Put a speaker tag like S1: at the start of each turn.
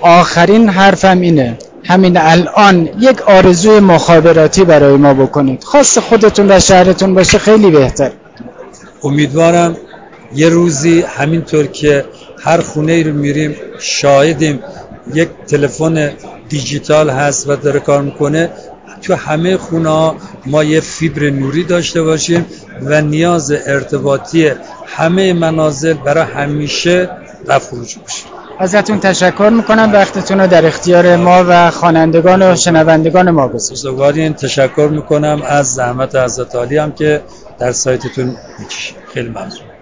S1: آخرین حرفم اینه، همین الان یک آرزوی مخابراتی برای ما بکنید، خاص خودتون و شهرتون باشه خیلی بهتر.
S2: امیدوارم یه روزی همینطور که هر خونه ای رو میریم شاهدیم یک تلفن دیجیتال هست و داره کار میکنه، تو همه خونه ها ما یه فیبر نوری داشته باشیم و نیاز ارتباطی همه منازل برای همیشه مفروض بشه.
S1: ازتون تشکر میکنم، وقتتون رو در اختیار ما و خوانندگان و شنوندگان ما گذاشتید.
S2: تشکر میکنم از زحمت حضرت عالی هم که در سایتتون میکشید. خیلی ممنون.